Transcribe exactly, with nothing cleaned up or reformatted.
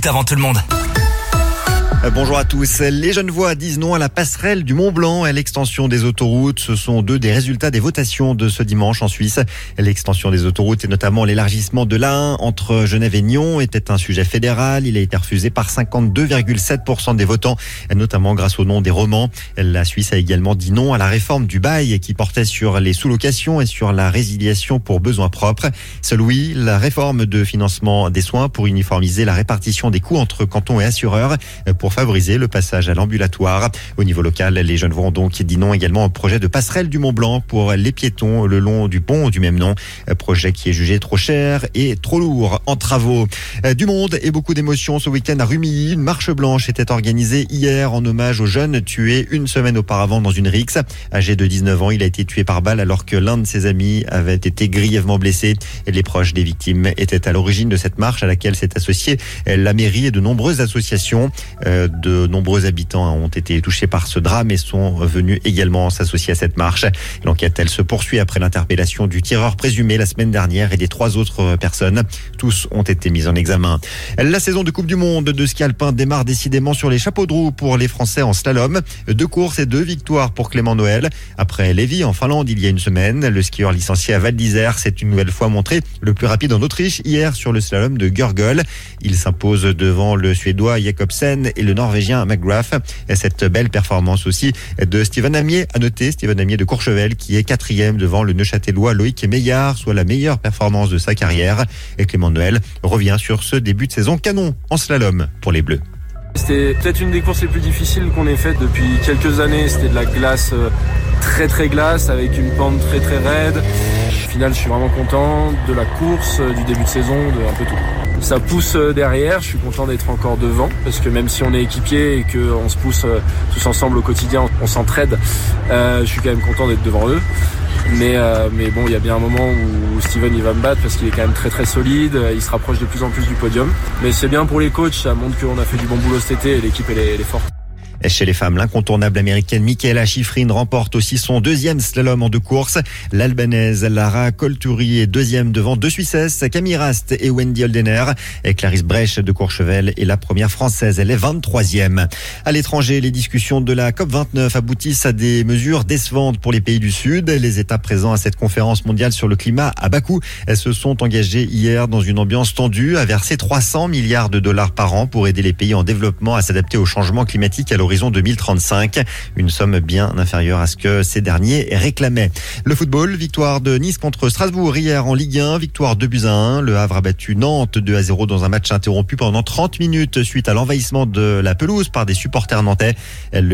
minutes avant tout le monde. Bonjour à tous. Les Genevois disent non à la passerelle du Mont Blanc et à l'extension des autoroutes. Ce sont deux des résultats des votations de ce dimanche en Suisse. L'extension des autoroutes et notamment l'élargissement de l'A un entre Genève et Nyon était un sujet fédéral. Il a été refusé par cinquante-deux virgule sept pour cent des votants, notamment grâce au nom des romans. La Suisse a également dit non à la réforme du bail qui portait sur les sous-locations et sur la résiliation pour besoins propres. Seul oui, la réforme de financement des soins pour uniformiser la répartition des coûts entre cantons et assureurs pour favoriser le passage à l'ambulatoire. Au niveau local, les Genevois ont donc dit non également au projet de passerelle du Mont Blanc pour les piétons le long du pont du même nom. Projet qui est jugé trop cher et trop lourd en travaux. Du monde et beaucoup d'émotions ce week-end à Rumilly. Une marche blanche était organisée hier en hommage au jeune tué une semaine auparavant dans une rixe. Âgé de dix-neuf ans, il a été tué par balle alors que l'un de ses amis avait été grièvement blessé. Les proches des victimes étaient à l'origine de cette marche à laquelle s'est associée la mairie et de nombreuses associations. De nombreux habitants ont été touchés par ce drame et sont venus également s'associer à cette marche. L'enquête, elle se poursuit après l'interpellation du tireur présumé la semaine dernière et des trois autres personnes. Tous ont été mis en examen. La saison de Coupe du Monde de ski alpin démarre décidément sur les chapeaux de roue pour les Français en slalom. Deux courses et deux victoires pour Clément Noël. Après Lévis en Finlande il y a une semaine, le skieur licencié à Val d'Isère s'est une nouvelle fois montré le plus rapide en Autriche hier sur le slalom de Gurgol. Il s'impose devant le Suédois Jakobsen et le Norvégien McGrath. Et cette belle performance aussi de Steven Amier. À noter Steven Amier de Courchevel qui est quatrième devant le Neuchâtelois Loïc Meillard, soit la meilleure performance de sa carrière. Et Clément Noël revient sur ce début de saison canon en slalom pour les Bleus. C'était peut-être une des courses les plus difficiles qu'on ait faites depuis quelques années. C'était de la glace très très glace avec une pente très très raide. Au final, je suis vraiment content de la course, du début de saison, de un peu tout. Ça pousse derrière, je suis content d'être encore devant parce que même si on est équipier et qu'on se pousse tous ensemble au quotidien, on s'entraide, euh, je suis quand même content d'être devant eux. Mais, euh, mais bon, il y a bien un moment où Steven il va me battre parce qu'il est quand même très très solide, il se rapproche de plus en plus du podium. Mais c'est bien pour les coachs, ça montre qu'on a fait du bon boulot cet été et l'équipe elle est, elle est forte. Chez les femmes, l'incontournable américaine Michaela Schifrin remporte aussi son deuxième slalom en deux courses. L'Albanaise Lara Colturi est deuxième devant deux Suissesses, Camille Rast et Wendy Holdener. Et Clarisse Brech de Courchevel est la première française, elle est vingt-troisième. À l'étranger, les discussions de la COP vingt-neuf aboutissent à des mesures décevantes pour les pays du Sud. Les États présents à cette conférence mondiale sur le climat à Bakou se sont engagés hier dans une ambiance tendue à verser trois cents milliards de dollars par an pour aider les pays en développement à s'adapter au changement climatique à l'horizon deux mille trente-cinq, une somme bien inférieure à ce que ces derniers réclamaient. Le football, victoire de Nice contre Strasbourg hier en Ligue un, victoire deux buts à un. Le Havre a battu Nantes deux à zéro dans un match interrompu pendant trente minutes suite à l'envahissement de la pelouse par des supporters nantais. Le